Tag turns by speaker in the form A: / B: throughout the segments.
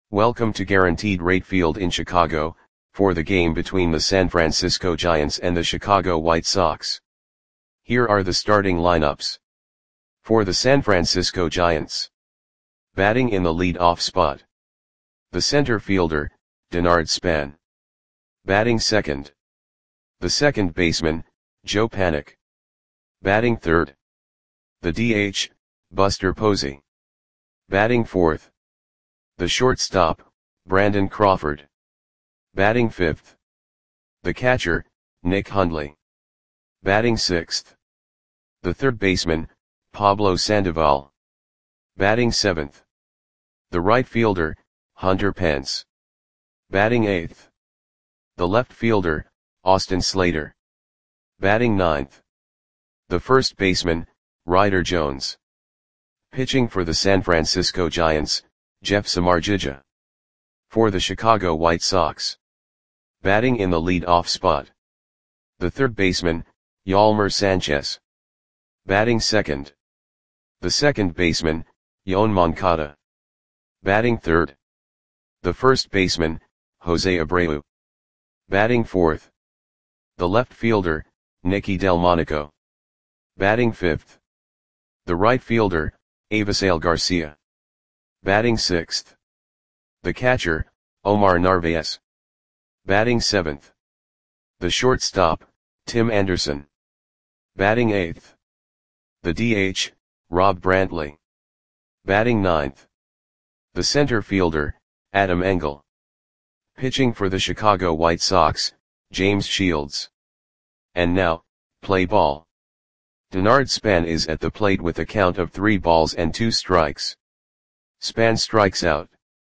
A: Welcome to Guaranteed Rate Field in Chicago, for the game between the San Francisco Giants and the Chicago White Sox. Here are the starting lineups. For the San Francisco Giants. Batting in the lead-off spot. The center fielder, Denard Span. Batting second. The second baseman, Joe Panik. Batting third. The DH, Buster Posey. Batting fourth. The shortstop, Brandon Crawford. Batting fifth. The catcher, Nick Hundley. Batting sixth. The third baseman, Pablo Sandoval. Batting seventh. The right fielder, Hunter Pence. Batting eighth. The left fielder, Austin Slater. Batting ninth. The first baseman, Ryder Jones. Pitching for the San Francisco Giants, Jeff Samardzija. For the Chicago White Sox. Batting in the lead-off spot. The third baseman, Yolmer Sanchez. Batting second. The second baseman, Yoan Moncada. Batting third. The first baseman, Jose Abreu. Batting fourth. The left fielder, Nicky Delmonico. Batting fifth. The right fielder, Avisail Garcia. Batting sixth. The catcher, Omar Narvaez. Batting seventh. The shortstop, Tim Anderson. Batting eighth. The DH, Rob Brantley. Batting ninth. The center fielder, Adam Engel. Pitching for the Chicago White Sox, James Shields. And now, play ball. Denard Span is at the plate with a count of 3 balls and 2 strikes. Span strikes out.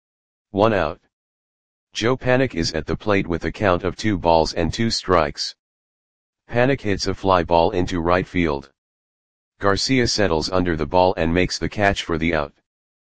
A: 1 out. Joe Panik is at the plate with a count of 2 balls and 2 strikes. Panik hits a fly ball into right field. Garcia settles under the ball and makes the catch for the out.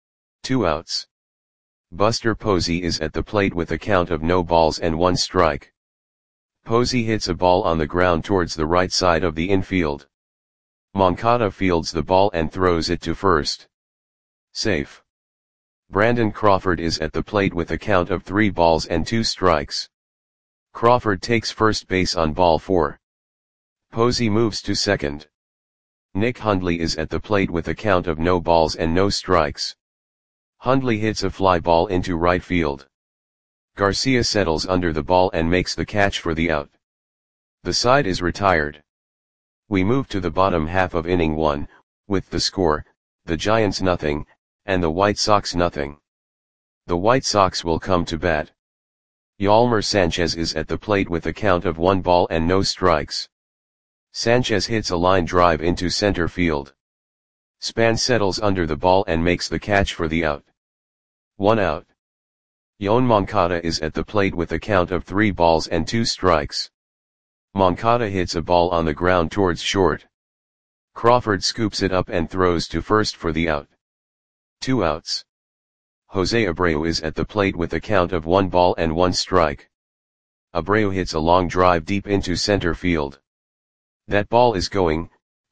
A: 2 outs. Buster Posey is at the plate with a count of no balls and 1 strike. Posey hits a ball on the ground towards the right side of the infield. Moncada fields the ball and throws it to first. Safe. Brandon Crawford is at the plate with a count of 3 balls and 2 strikes. Crawford takes first base on ball 4. Posey moves to second. Nick Hundley is at the plate with a count of no balls and no strikes. Hundley hits a fly ball into right field. Garcia settles under the ball and makes the catch for the out. The side is retired. We move to the bottom half of inning 1, with the score, the Giants nothing, and the White Sox nothing. The White Sox will come to bat. Yolmer Sanchez is at the plate with a count of 1 ball and no strikes. Sanchez hits a line drive into center field. Span settles under the ball and makes the catch for the out. 1 out. Yoan Moncada is at the plate with a count of 3 balls and 2 strikes. Moncada hits a ball on the ground towards short. Crawford scoops it up and throws to first for the out. 2 outs. Jose Abreu is at the plate with a count of 1 ball and 1 strike. Abreu hits a long drive deep into center field. That ball is gone.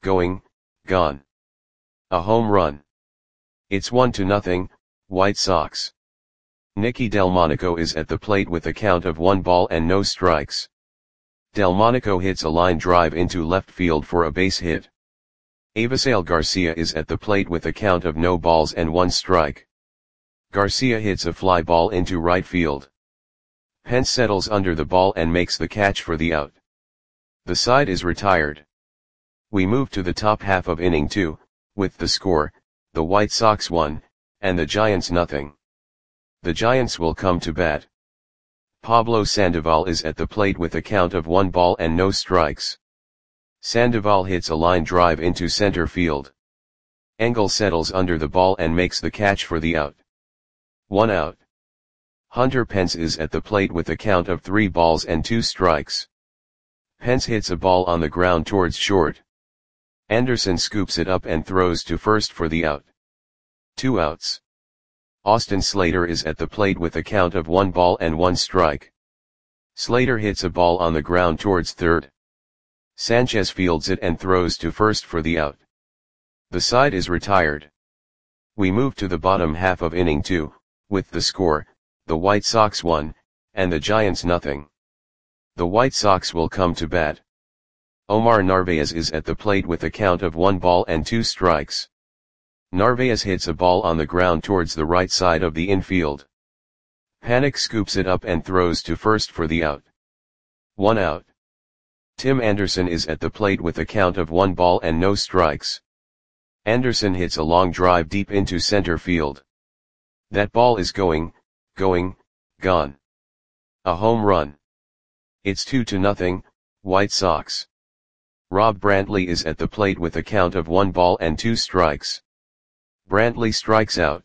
A: A home run. It's 1-0, White Sox. Nicky Delmonico is at the plate with a count of 1 ball and no strikes. Delmonico hits a line drive into left field for a base hit. Avisail Garcia is at the plate with a count of no balls and 1 strike. Garcia hits a fly ball into right field. Pence settles under the ball and makes the catch for the out. The side is retired. We move to the top half of inning 2, with the score, the White Sox 1, and the Giants nothing. The Giants will come to bat. Pablo Sandoval is at the plate with a count of 1 ball and no strikes. Sandoval hits a line drive into center field. Engel settles under the ball and makes the catch for the out. 1 out. Hunter Pence is at the plate with a count of 3 balls and 2 strikes. Pence hits a ball on the ground towards short. Anderson scoops it up and throws to first for the out. 2 outs. Austin Slater is at the plate with a count of 1 ball and 1 strike. Slater hits a ball on the ground towards third. Sanchez fields it and throws to first for the out. The side is retired. We move to the bottom half of inning 2, with the score, the White Sox 1, and the Giants nothing. The White Sox will come to bat. Omar Narvaez is at the plate with a count of 1 ball and 2 strikes. Narvaez hits a ball on the ground towards the right side of the infield. Panik scoops it up and throws to first for the out. 1 out. Tim Anderson is at the plate with a count of 1 ball and no strikes. Anderson hits a long drive deep into center field. That ball is gone. A home run. It's 2-0, White Sox. Rob Brantley is at the plate with a count of 1 ball and 2 strikes. Brantley strikes out.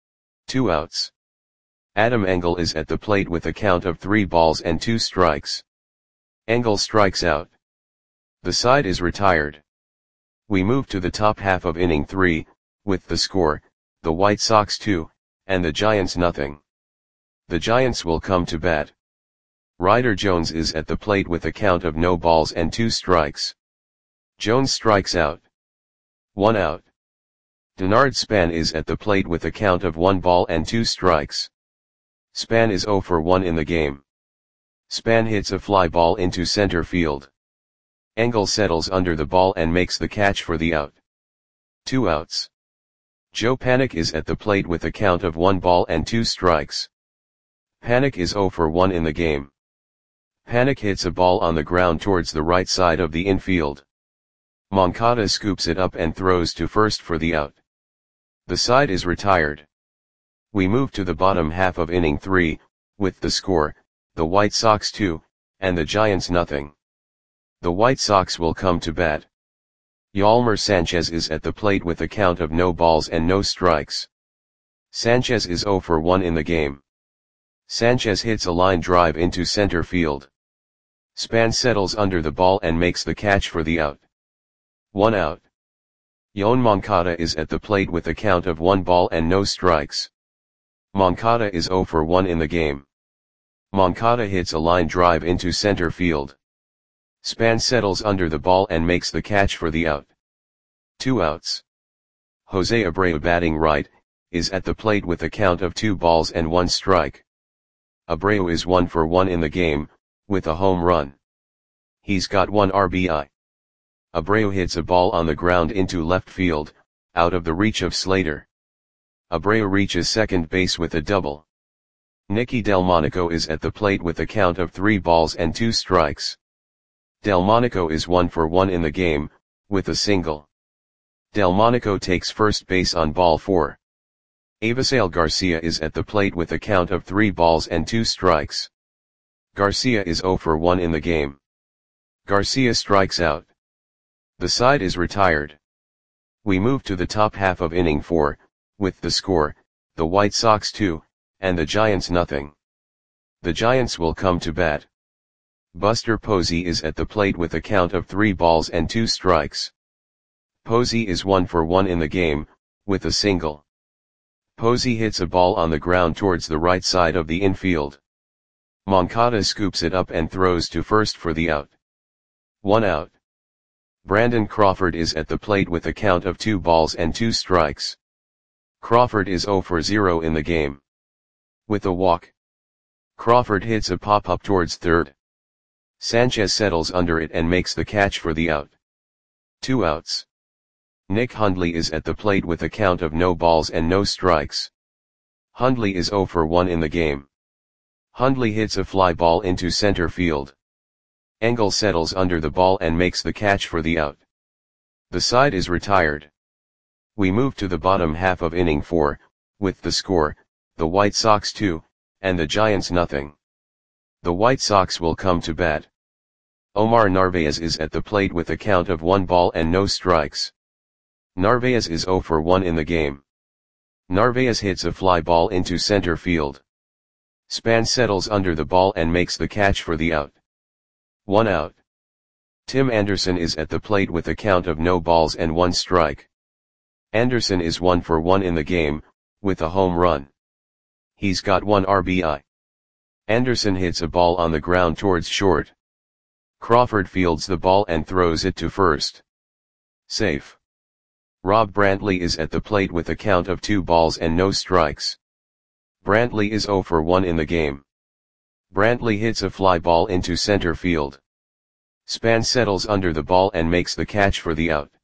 A: 2 outs. Adam Engel is at the plate with a count of 3 balls and 2 strikes. Engel strikes out. The side is retired. We move to the top half of inning 3, with the score, the White Sox 2, and the Giants nothing. The Giants will come to bat. Ryder Jones is at the plate with a count of no balls and 2 strikes. Jones strikes out. 1 out. Denard Span is at the plate with a count of 1 ball and 2 strikes. Span is 0 for 1 in the game. Span hits a fly ball into center field. Engel settles under the ball and makes the catch for the out. 2 outs. Joe Panik is at the plate with a count of 1 ball and 2 strikes. Panik is 0 for 1 in the game. Panik hits a ball on the ground towards the right side of the infield. Moncada scoops it up and throws to first for the out. The side is retired. We move to the bottom half of inning 3, with the score, the White Sox 2, and the Giants nothing. The White Sox will come to bat. Yolmer Sanchez is at the plate with a count of no balls and no strikes. Sanchez is 0 for 1 in the game. Sanchez hits a line drive into center field. Span settles under the ball and makes the catch for the out. 1 out. Yoan Moncada is at the plate with a count of 1 ball and no strikes. Moncada is 0 for 1 in the game. Moncada hits a line drive into center field. Span settles under the ball and makes the catch for the out. 2 outs. Jose Abreu, batting right, is at the plate with a count of 2 balls and 1 strike. Abreu is 1 for 1 in the game, with a home run. He's got 1 RBI. Abreu hits a ball on the ground into left field, out of the reach of Slater. Abreu reaches second base with a double. Nicky Delmonico is at the plate with a count of 3 balls and 2 strikes. Delmonico is 1 for 1 in the game, with a single. Delmonico takes first base on ball 4. Avisail Garcia is at the plate with a count of 3 balls and 2 strikes. Garcia is 0 for 1 in the game. Garcia strikes out. The side is retired. We move to the top half of inning 4, with the score, the White Sox 2, and the Giants nothing. The Giants will come to bat. Buster Posey is at the plate with a count of 3 balls and 2 strikes. Posey is 1 for 1 in the game, with a single. Posey hits a ball on the ground towards the right side of the infield. Moncada scoops it up and throws to first for the out. 1 out. Brandon Crawford is at the plate with a count of 2 balls and 2 strikes. Crawford is 0 for 0 in the game. With a walk. Crawford hits a pop-up towards third. Sanchez settles under it and makes the catch for the out. 2 outs. Nick Hundley is at the plate with a count of no balls and no strikes. Hundley is 0 for 1 in the game. Hundley hits a fly ball into center field. Engel settles under the ball and makes the catch for the out. The side is retired. We move to the bottom half of inning 4, with the score, the White Sox 2, and the Giants nothing. The White Sox will come to bat. Omar Narvaez is at the plate with a count of 1 ball and no strikes. Narvaez is 0 for 1 in the game. Narvaez hits a fly ball into center field. Span settles under the ball and makes the catch for the out. 1 out. Tim Anderson is at the plate with a count of no balls and 1 strike. Anderson is 1 for 1 in the game, with a home run. He's got 1 RBI. Anderson hits a ball on the ground towards short. Crawford fields the ball and throws it to first. Safe. Rob Brantley is at the plate with a count of 2 balls and no strikes. Brantley is 0 for 1 in the game. Brantley hits a fly ball into center field. Span settles under the ball and makes the catch for the out.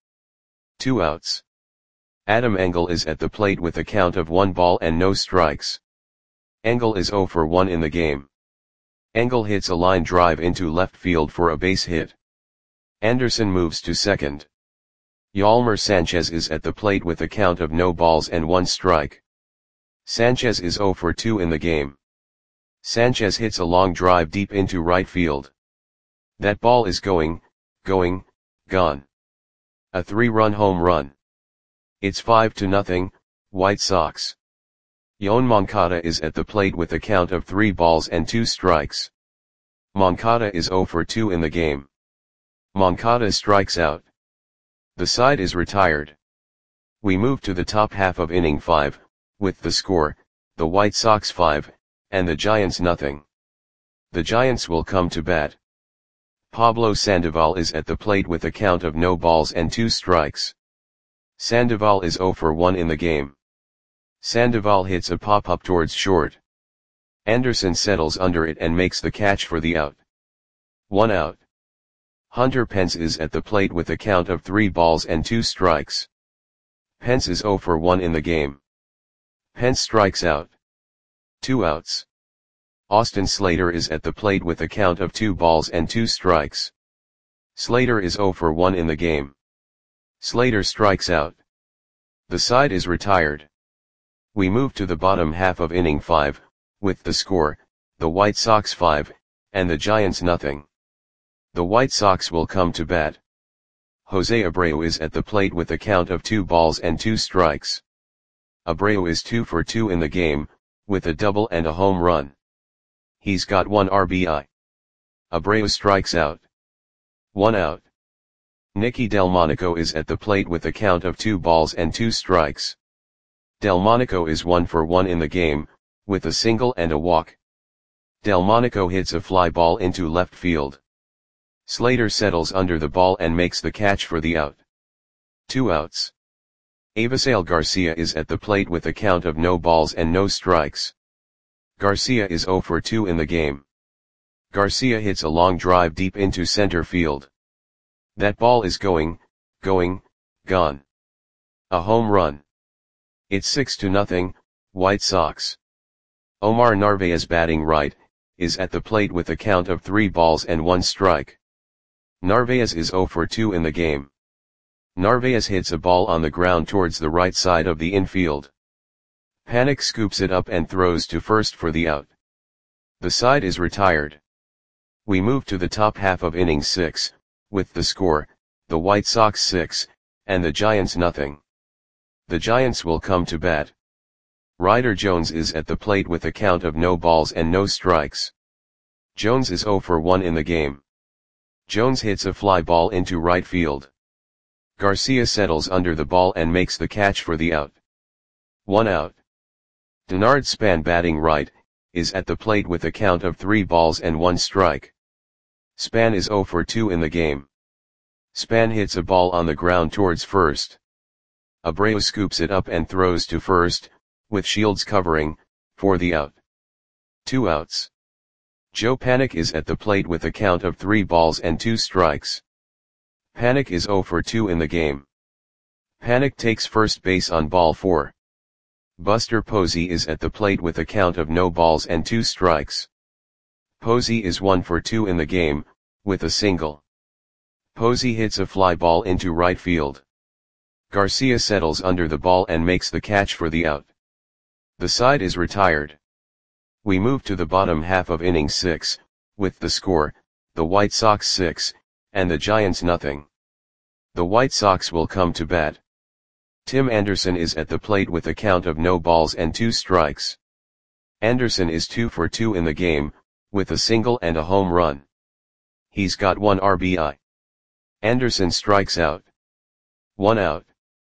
A: 2 outs. Adam Engel is at the plate with a count of 1 ball and no strikes. Engel is 0 for 1 in the game. Engel hits a line drive into left field for a base hit. Anderson moves to second. Yolmer Sanchez is at the plate with a count of no balls and 1 strike. Sanchez is 0 for 2 in the game. Sanchez hits a long drive deep into right field. That ball is going, gone. A 3-run home run. It's 5-0, White Sox. Yoan Moncada is at the plate with a count of 3 balls and 2 strikes. Moncada is 0 for 2 in the game. Moncada strikes out. The side is retired. We move to the top half of inning 5, with the score, the White Sox 5, and the Giants nothing. The Giants will come to bat. Pablo Sandoval is at the plate with a count of no balls and 2 strikes. Sandoval is 0 for 1 in the game. Sandoval hits a pop-up towards short. Anderson settles under it and makes the catch for the out. 1 out. Hunter Pence is at the plate with a count of 3 balls and 2 strikes. Pence is 0 for 1 in the game. Pence strikes out. 2 outs. Austin Slater is at the plate with a count of 2 balls and 2 strikes. Slater is 0 for 1 in the game. Slater strikes out. The side is retired. We move to the bottom half of inning 5, with the score, the White Sox 5, and the Giants nothing. The White Sox will come to bat. Jose Abreu is at the plate with a count of 2 balls and 2 strikes. Abreu is 2 for 2 in the game, with a double and a home run. He's got 1 RBI. Abreu strikes out. 1 out. Nicky Delmonico is at the plate with a count of 2 balls and 2 strikes. Delmonico is 1 for 1 in the game, with a single and a walk. Delmonico hits a fly ball into left field. Slater settles under the ball and makes the catch for the out. 2 outs. Avisail Garcia is at the plate with a count of no balls and no strikes. Garcia is 0 for 2 in the game. Garcia hits a long drive deep into center field. That ball is going, gone. A home run. It's 6-0, White Sox. Omar Narvaez batting right, is at the plate with a count of 3 balls and 1 strike. Narvaez is 0 for 2 in the game. Narvaez hits a ball on the ground towards the right side of the infield. Panik scoops it up and throws to first for the out. The side is retired. We move to the top half of inning 6, with the score, the White Sox 6, and the Giants nothing. The Giants will come to bat. Ryder Jones is at the plate with a count of no balls and no strikes. Jones is 0 for 1 in the game. Jones hits a fly ball into right field. Garcia settles under the ball and makes the catch for the out. 1 out. Denard Span batting right, is at the plate with a count of 3 balls and 1 strike. Span is 0 for 2 in the game. Span hits a ball on the ground towards first. Abreu scoops it up and throws to first, with Shields covering, for the out. 2 outs. Joe Panik is at the plate with a count of 3 balls and 2 strikes. Panik is 0 for 2 in the game. Panik takes first base on ball 4. Buster Posey is at the plate with a count of no balls and 2 strikes. Posey is 1 for 2 in the game, with a single. Posey hits a fly ball into right field. Garcia settles under the ball and makes the catch for the out. The side is retired. We move to the bottom half of inning 6, with the score, the White Sox 6, and the Giants nothing. The White Sox will come to bat. Tim Anderson is at the plate with a count of no balls and 2 strikes. Anderson is 2 for 2 in the game, with a single and a home run. He's got 1 RBI. Anderson strikes out. 1 out.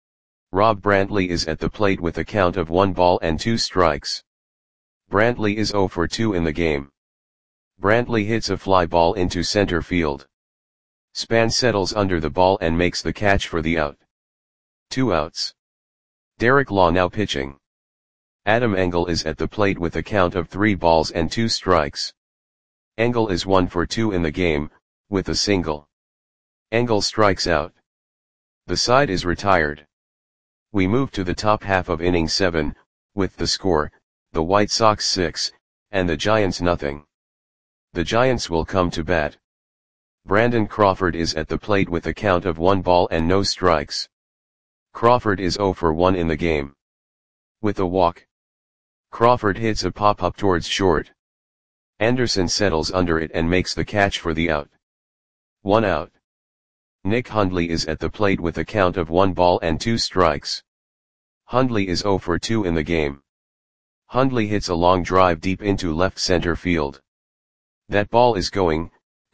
A: Rob Brantley is at the plate with a count of 1 ball and 2 strikes. Brantley is 0 for 2 in the game. Brantley hits a fly ball into center field. Span settles under the ball and makes the catch for the out. 2 outs. Derek Law now pitching. Adam Engel is at the plate with a count of 3 balls and 2 strikes. Engel is 1 for 2 in the game, with a single. Engel strikes out. The side is retired. We move to the top half of inning 7, with the score, the White Sox 6, and the Giants nothing. The Giants will come to bat. Brandon Crawford is at the plate with a count of 1 ball and no strikes. Crawford is 0 for 1 in the game. With a walk, Crawford hits a pop-up towards short. Anderson settles under it and makes the catch for the out. 1 out. Nick Hundley is at the plate with a count of 1 ball and 2 strikes. Hundley is 0 for 2 in the game. Hundley hits a long drive deep into left center field. That ball is going,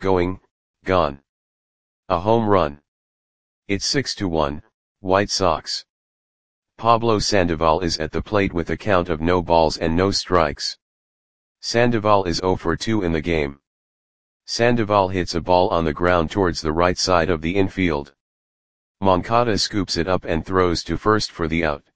A: gone. A home run. It's 6-1, White Sox. Pablo Sandoval is at the plate with a count of no balls and no strikes. Sandoval is 0 for 2 in the game. Sandoval hits a ball on the ground towards the right side of the infield. Moncada scoops it up and throws to first for the out.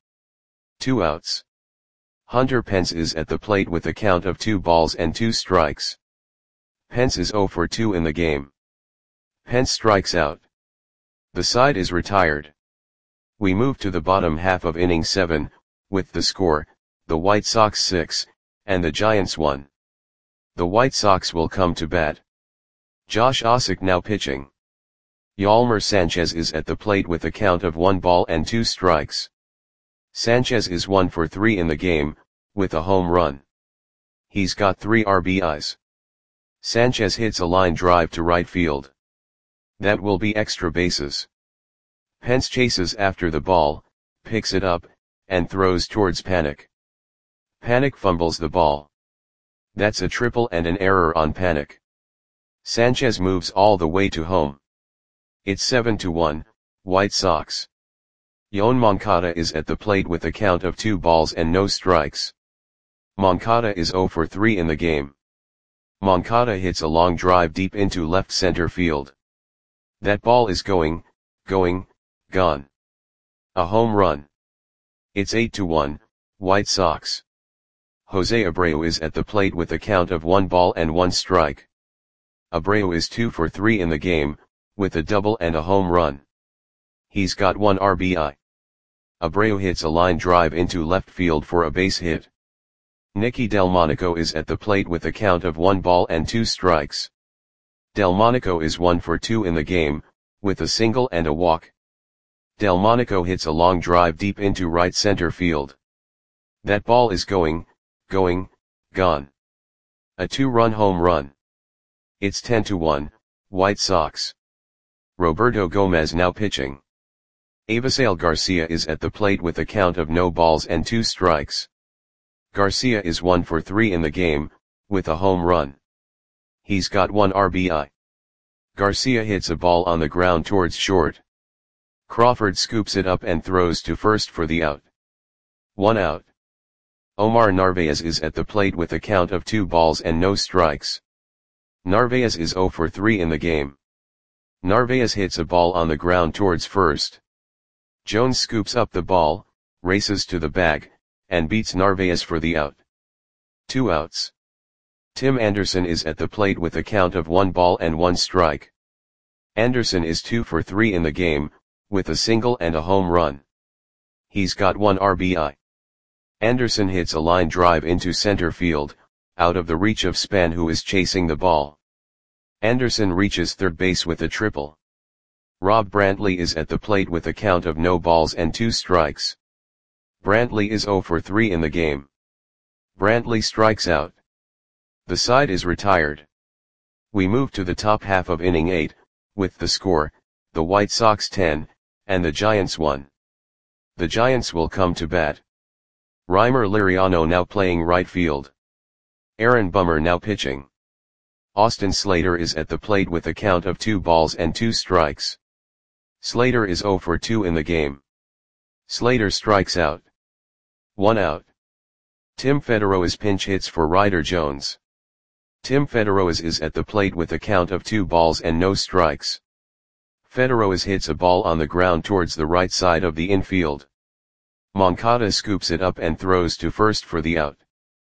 A: 2 outs. Hunter Pence is at the plate with a count of 2 balls and 2 strikes. Pence is 0 for 2 in the game. Pence strikes out. The side is retired. We move to the bottom half of inning 7, with the score, the White Sox 6, and the Giants 1. The White Sox will come to bat. Josh Ossock now pitching. Yolmer Sanchez is at the plate with a count of 1 ball and 2 strikes. Sanchez is 1 for 3 in the game, with a home run. He's got 3 RBIs. Sanchez hits a line drive to right field. That will be extra bases. Pence chases after the ball, picks it up, and throws towards Panik. Panik fumbles the ball. That's a triple and an error on Panik. Sanchez moves all the way to home. It's 7-1, White Sox. Yoan Moncada is at the plate with a count of 2 balls and no strikes. Moncada is 0 for 3 in the game. Moncada hits a long drive deep into left center field. That ball is going, gone. A home run. It's 8-1, White Sox. Jose Abreu is at the plate with a count of 1 ball and 1 strike. Abreu is 2 for 3 in the game, with a double and a home run. He's got 1 RBI. Abreu hits a line drive into left field for a base hit. Nicky Delmonico is at the plate with a count of 1 ball and 2 strikes. Delmonico is 1 for 2 in the game, with a single and a walk. Delmonico hits a long drive deep into right center field. That ball is going, gone. A 2-run home run. It's 10-1, White Sox. Roberto Gomez now pitching. Avisail Garcia is at the plate with a count of no balls and 2 strikes. Garcia is 1 for 3 in the game, with a home run. He's got 1 RBI. Garcia hits a ball on the ground towards short. Crawford scoops it up and throws to first for the out. 1 out. Omar Narvaez is at the plate with a count of 2 balls and no strikes. Narvaez is 0 for 3 in the game. Narvaez hits a ball on the ground towards first. Jones scoops up the ball, races to the bag, and beats Narvaez for the out. 2 outs. Tim Anderson is at the plate with a count of 1 ball and 1 strike. Anderson is 2 for 3 in the game, with a single and a home run. He's got 1 RBI. Anderson hits a line drive into center field, out of the reach of Span, who is chasing the ball. Anderson reaches third base with a triple. Rob Brantley is at the plate with a count of no balls and 2 strikes. Brantley is 0 for 3 in the game. Brantley strikes out. The side is retired. We move to the top half of inning 8, with the score, the White Sox 10, and the Giants 1. The Giants will come to bat. Reimer Liriano now playing right field. Aaron Bummer now pitching. Austin Slater is at the plate with a count of 2 balls and 2 strikes. Slater is 0 for 2 in the game. Slater strikes out. 1 out. Tim Federo's pinch hits for Ryder Jones. Tim Federo's is at the plate with a count of 2 balls and no strikes. Federo's hits a ball on the ground towards the right side of the infield. Moncada scoops it up and throws to first for the out.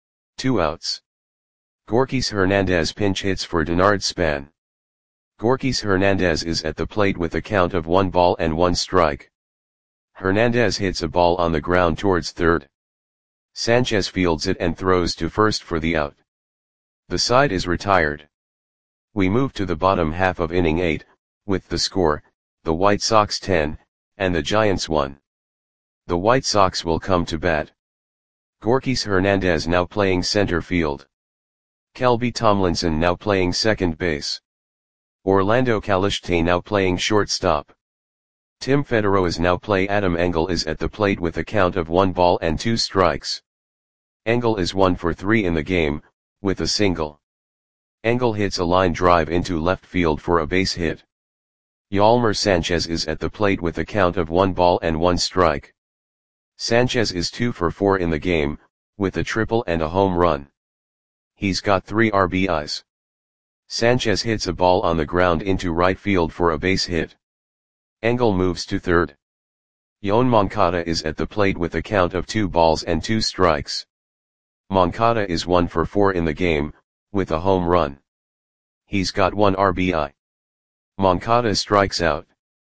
A: 2 outs. Gorkys Hernandez pinch hits for Denard Span. Gorkys Hernandez is at the plate with a count of 1 ball and 1 strike. Hernandez hits a ball on the ground towards third. Sanchez fields it and throws to first for the out. The side is retired. We move to the bottom half of inning 8, with the score, the White Sox 10, and the Giants 1. The White Sox will come to bat. Gorkys Hernandez now playing center field. Kelby Tomlinson now playing second base. Orlando Caliste now playing shortstop. Tim Federo's now play. Adam Engel is at the plate with a count of 1 ball and 2 strikes. Engel is 1 for 3 in the game, with a single. Engel hits a line drive into left field for a base hit. Yolmer Sanchez is at the plate with a count of 1 ball and 1 strike. Sanchez is 2 for 4 in the game, with a triple and a home run. He's got 3 RBIs. Sanchez hits a ball on the ground into right field for a base hit. Engel moves to third. Yoan Moncada is at the plate with a count of 2 balls and 2 strikes. Moncada is 1 for 4 in the game, with a home run. He's got 1 RBI. Moncada strikes out.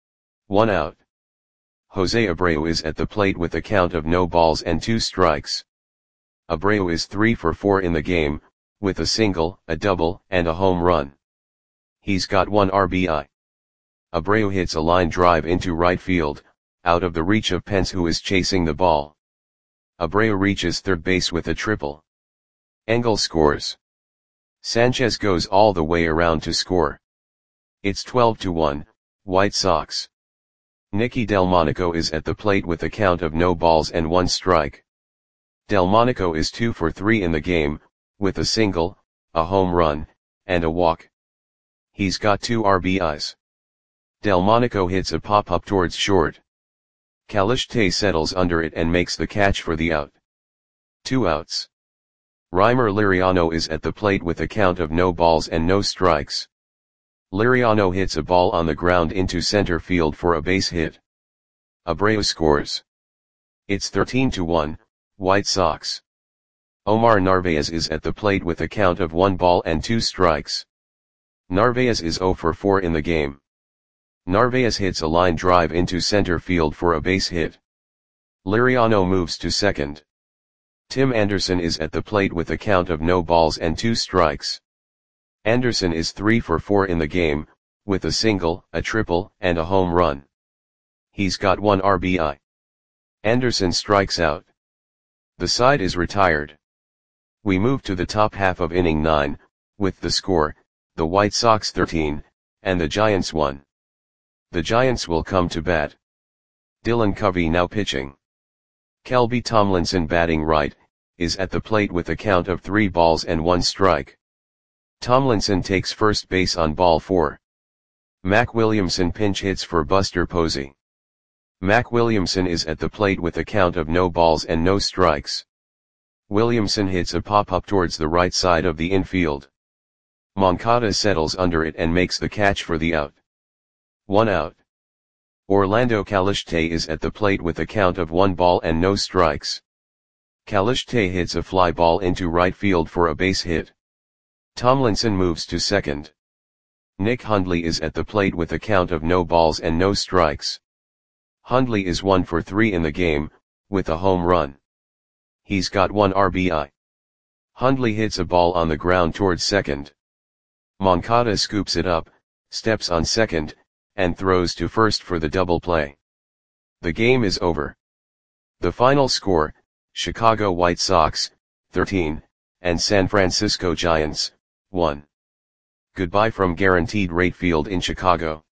A: 1 out. Jose Abreu is at the plate with a count of no balls and 2 strikes. Abreu is 3 for 4 in the game, with a single, a double, and a home run. He's got 1 RBI. Abreu hits a line drive into right field, out of the reach of Pence, who is chasing the ball. Abreu reaches third base with a triple. Engel scores. Sanchez goes all the way around to score. It's 12-1, White Sox. Nicky Delmonico is at the plate with a count of no balls and 1 strike. Delmonico is 2 for 3 in the game, with a single, a home run, and a walk. He's got 2 RBIs. Delmonico hits a pop-up towards short. Caliste settles under it and makes the catch for the out. 2 outs. Reimer Liriano is at the plate with a count of no balls and no strikes. Liriano hits a ball on the ground into center field for a base hit. Abreu scores. It's 13-1, White Sox. Omar Narvaez is at the plate with a count of 1 ball and 2 strikes. Narvaez is 0 for 4 in the game. Narvaez hits a line drive into center field for a base hit. Liriano moves to second. Tim Anderson is at the plate with a count of no balls and 2 strikes. Anderson is 3 for 4 in the game, with a single, a triple, and a home run. He's got 1 RBI. Anderson strikes out. The side is retired. We move to the top half of inning 9, with the score, the White Sox 13, and the Giants 1. The Giants will come to bat. Dylan Covey now pitching. Kelby Tomlinson batting right, is at the plate with a count of 3 balls and 1 strike. Tomlinson takes first base on ball 4. Mac Williamson pinch hits for Buster Posey. Mac Williamson is at the plate with a count of no balls and no strikes. Williamson hits a pop-up towards the right side of the infield. Moncada settles under it and makes the catch for the out. 1 out. Orlando Caliste is at the plate with a count of 1 ball and no strikes. Caliste hits a fly ball into right field for a base hit. Tomlinson moves to second. Nick Hundley is at the plate with a count of no balls and no strikes. Hundley is 1 for 3 in the game, with a home run. He's got 1 RBI. Hundley hits a ball on the ground towards second. Moncada scoops it up, steps on second, and throws to first for the double play. The game is over. The final score, Chicago White Sox, 13, and San Francisco Giants, 1. Goodbye from Guaranteed Rate Field in Chicago.